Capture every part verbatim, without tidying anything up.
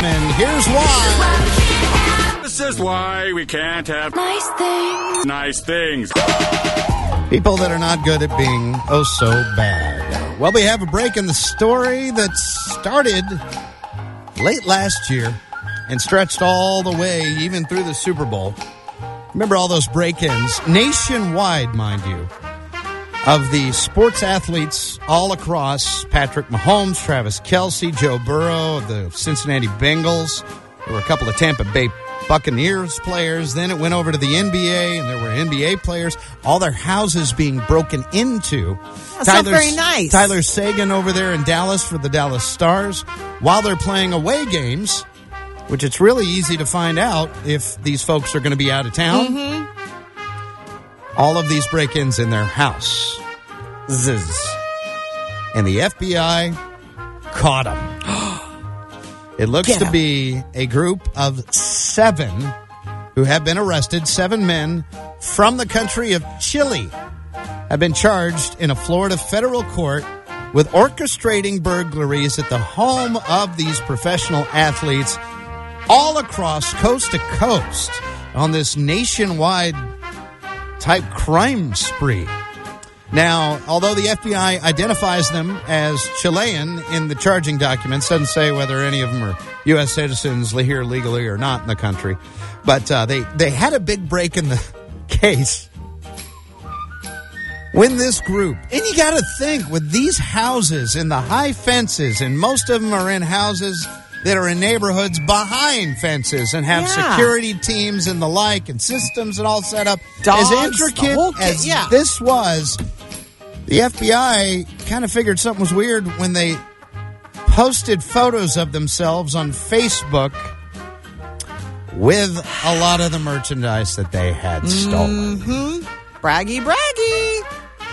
and here's why. This is why we can't have nice things. Nice things. People that are not good at being oh so bad. Well, we have a break in the story that started late last year and stretched all the way even through the Super Bowl. Remember all those break-ins, nationwide, mind you, of the sports athletes all across: Patrick Mahomes, Travis Kelce, Joe Burrow of the Cincinnati Bengals. There were a couple of Tampa Bay Buccaneers players. Then it went over to the N B A, and there were N B A players. All their houses being broken into. That's not very nice. Tyler Sagan over there in Dallas for the Dallas Stars. While they're playing away games, which it's really easy to find out if these folks are going to be out of town. Mm-hmm. All of these break-ins in their house. Zzz. And the F B I caught them. It looks Get to 'em. be a group of seven who have been arrested. Seven men from the country of Chile have been charged in a Florida federal court with orchestrating burglaries at the home of these professional athletes all across coast to coast on this nationwide type crime spree. Now, although the F B I identifies them as Chilean in the charging documents, doesn't say whether any of them are U S citizens here legally or not in the country, but uh, they, they had a big break in the case when this group, and you got to think, with these houses and the high fences, and most of them are in houses that are in neighborhoods behind fences and have Yeah. security teams and the like and systems and all set up. Dogs, as intricate the whole kit, as yeah. this was, the F B I kind of figured something was weird when they posted photos of themselves on Facebook with a lot of the merchandise that they had stolen. Mm-hmm. Braggy, braggy.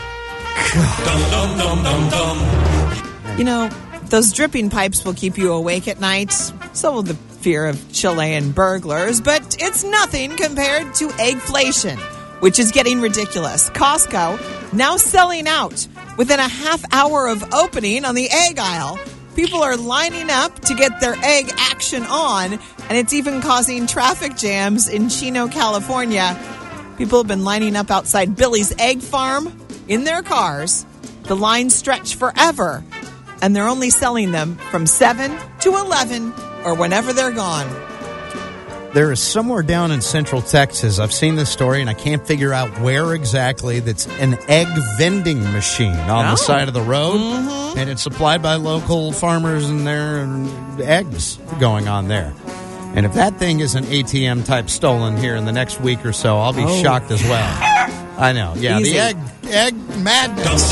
You know, those dripping pipes will keep you awake at night. So will the fear of Chilean burglars. But it's nothing compared to eggflation, which is getting ridiculous. Costco now selling out within a half hour of opening on the egg aisle. People are lining up to get their egg action on, and it's even causing traffic jams in Chino, California. People have been lining up outside Billy's Egg Farm in their cars. The lines stretch forever, and they're only selling them from seven to eleven or whenever they're gone. There is somewhere down in Central Texas, I've seen this story, and I can't figure out where exactly, that's an egg vending machine on Oh. the side of the road, Mm-hmm. and it's supplied by local farmers and their eggs going on there. And if that thing is an A T M type stolen here in the next week or so, I'll be Oh. shocked as well. I know. Yeah, Easy. the egg egg madness.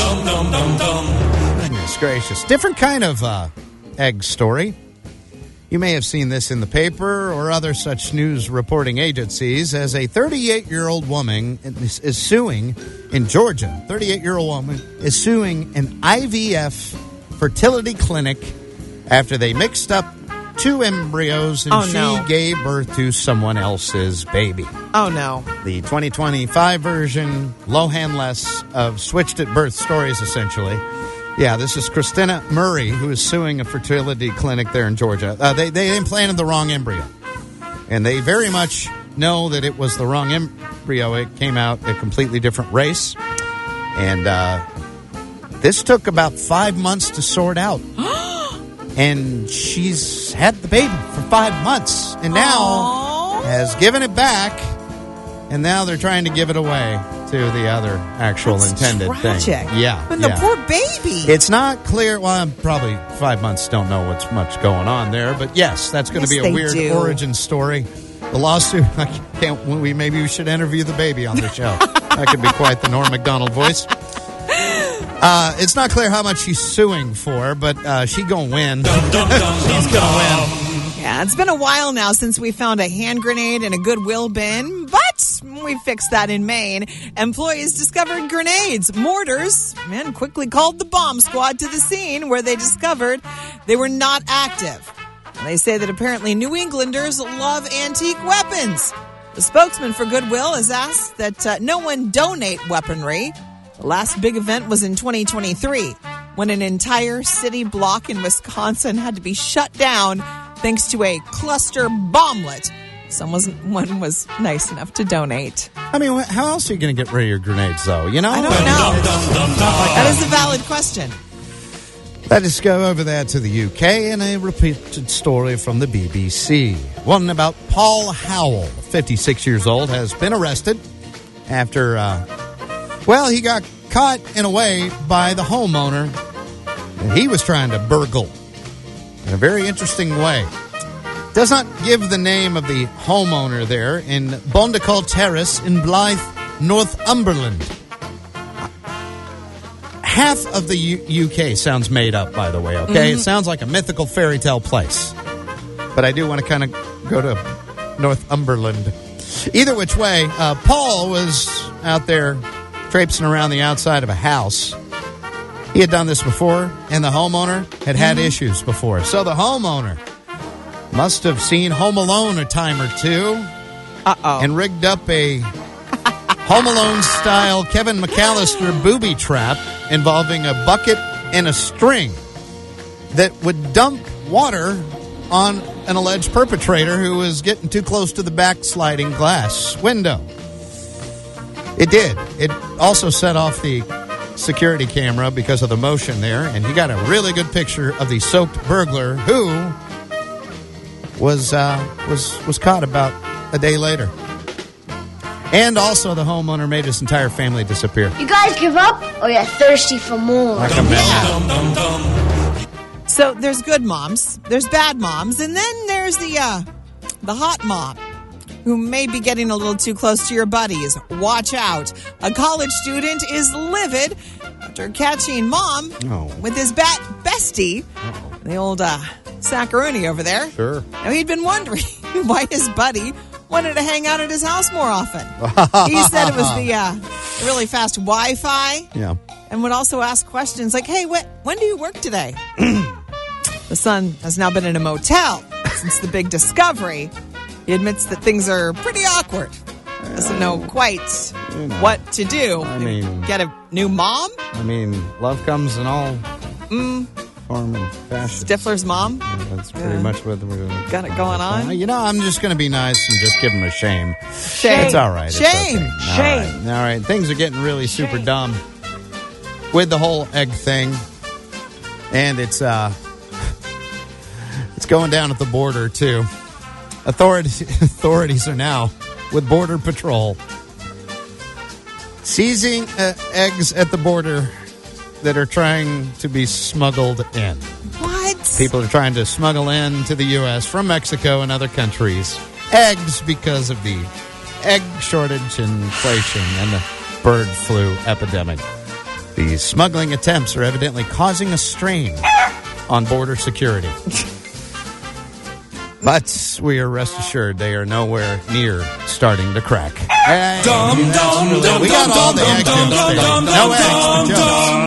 Goodness gracious. Different kind of uh, egg story. You may have seen this in the paper or other such news reporting agencies, as a thirty-eight-year-old woman is, is suing in Georgia. thirty-eight-year-old woman is suing an I V F fertility clinic after they mixed up two embryos and Oh, she no. gave birth to someone else's baby. Oh, no. The twenty twenty-five version, Lohan-less, of Switched at Birth stories, essentially. Yeah, this is Christina Murray, who is suing a fertility clinic there in Georgia. Uh, they, they implanted the wrong embryo. And they very much know that it was the wrong embryo. It came out a completely different race. And uh, this took about five months to sort out. And she's had the baby for five months. And now Aww. has given it back. And now they're trying to give it away to the other actual That's intended tragic. thing. Yeah. And yeah. the poor baby. It's not clear. Well, I'm probably five months don't know what's much going on there. But yes, that's going Yes, to be a they weird do. origin story. The lawsuit, I can't, we maybe we should interview the baby on the show. That could be quite the Norm Macdonald voice. Uh, it's not clear how much she's suing for, but uh, she gonna win. She's gonna win. Yeah, it's been a while now since we found a hand grenade in a Goodwill bin, but we fixed that in Maine. Employees discovered grenades, mortars, and quickly called the bomb squad to the scene, where they discovered they were not active. And they say that apparently New Englanders love antique weapons. The spokesman for Goodwill has asked that uh, no one donate weaponry. The last big event was in twenty twenty-three, when an entire city block in Wisconsin had to be shut down thanks to a cluster bomblet someone was nice enough to donate. I mean, how else are you going to get rid of your grenades, though? You know? I don't know. That is a valid question. Let us go over there to the U K in a repeated story from the B B C. One about Paul Howell, fifty-six years old, has been arrested after, uh, well, he got caught in a way by the homeowner, and he was trying to burgle in a very interesting way. Does not give the name of the homeowner there in Bondacall Terrace in Blythe, Northumberland. Half of the U- UK sounds made up, by the way, okay? Mm-hmm. It sounds like a mythical fairy tale place. But I do want to kind of go to Northumberland. Either which way, uh, Paul was out there traipsing around the outside of a house. He had done this before, and the homeowner had had mm-hmm. issues before. So the homeowner must have seen Home Alone a time or two. Uh-oh. And rigged up a Home Alone-style Kevin McAllister booby trap involving a bucket and a string that would dump water on an alleged perpetrator who was getting too close to the backsliding glass window. It did. It also set off the security camera because of the motion there, and he got a really good picture of the soaked burglar who was uh, was was caught about a day later. And also the homeowner made his entire family disappear. You guys give up or you're thirsty for more? Like a man. So there's good moms, there's bad moms, and then there's the uh, the hot mom who may be getting a little too close to your buddies. Watch out. A college student is livid after catching mom oh. with his bat bestie, Uh-oh. the old uh, Saccaroni over there. Sure. Now, he'd been wondering why his buddy wanted to hang out at his house more often. He said it was the uh, really fast Wi-Fi. Yeah. And would also ask questions like, hey, wh- when do you work today? The son has now been in a motel since the big discovery. He admits that things are pretty awkward. Doesn't know quite you know, what to do. I mean, get a new mom? I mean, love comes in all mm. form and fashion. Stifler's mom? Yeah, that's pretty yeah. much what we're doing. Got it going on? You know, I'm just going to be nice and just give him a shame. Shame. It's all right. It's Shame. okay. All Shame. Right. All right. Things are getting really shame. super dumb with the whole egg thing. And it's uh, it's going down at the border, too. Authorities, authorities are now with Border Patrol seizing uh, eggs at the border that are trying to be smuggled in. What? People are trying to smuggle in to the U S from Mexico and other countries eggs because of the egg shortage and inflation and the bird flu epidemic. These smuggling attempts are evidently causing a strain on border security. But we are rest assured they are nowhere near starting to crack. Hey, dum, dum, really, dum, we got dum, all the dum, eggs dum, in the dum, state. dum, No dum, eggs for dum, Jones. dum.